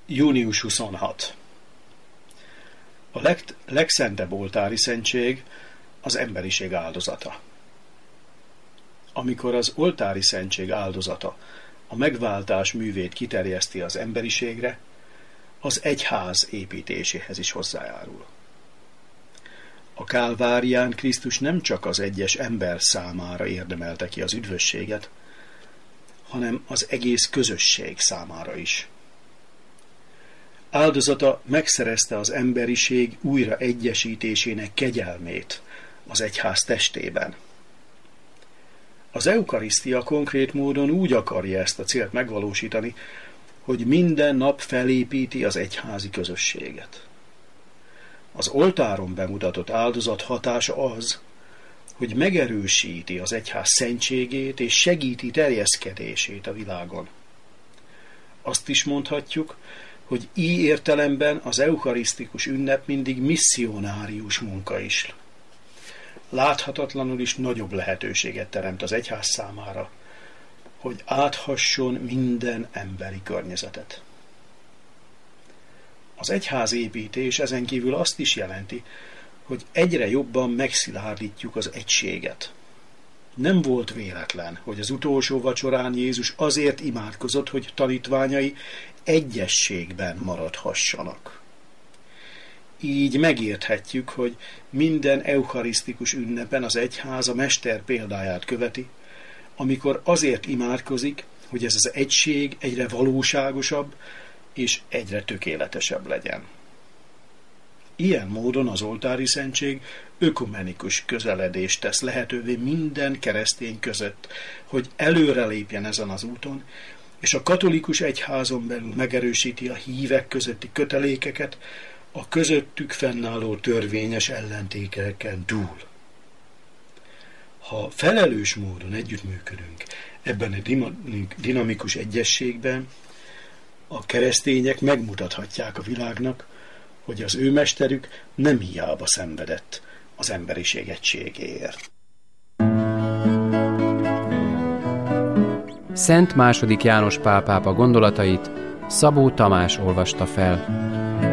Június 26. A legszentebb oltári szentség az emberiség áldozata. Amikor az oltári szentség áldozata a megváltás művét kiterjeszti az emberiségre, az egyház építéséhez is hozzájárul. A Kálvárián Krisztus nem csak az egyes ember számára érdemelte ki az üdvösséget, hanem az egész közösség számára is. Áldozata megszerezte az emberiség újra egyesítésének kegyelmét az egyház testében. Az eukarisztia konkrét módon úgy akarja ezt a célt megvalósítani, hogy minden nap felépíti az egyházi közösséget. Az oltáron bemutatott áldozat hatása az, hogy megerősíti az egyház szentségét és segíti terjeszkedését a világon. Azt is mondhatjuk, hogy így értelemben az eukarisztikus ünnep mindig misszionárius munka is. Láthatatlanul is nagyobb lehetőséget teremt az egyház számára, hogy áthasson minden emberi környezetet. Az egyházépítés ezen kívül azt is jelenti, hogy egyre jobban megszilárdítjuk az egységet. Nem volt véletlen, hogy az utolsó vacsorán Jézus azért imádkozott, hogy tanítványai egyességben maradhassanak. Így megérthetjük, hogy minden eukarisztikus ünnepen az egyház a mester példáját követi, amikor azért imádkozik, hogy ez az egység egyre valóságosabb és egyre tökéletesebb legyen. Ilyen módon az oltári szentség ökumenikus közeledést tesz lehetővé minden keresztény között, hogy előrelépjen ezen az úton, és a katolikus egyházon belül megerősíti a hívek közötti kötelékeket a közöttük fennálló törvényes ellentéteken túl. Ha felelős módon együttműködünk ebben a dinamikus egyességben, a keresztények megmutathatják a világnak, hogy az ő mesterük nem hiába szenvedett az emberiség egységéért. Szent II. János Pál pápa gondolatait Szabó Tamás olvasta fel.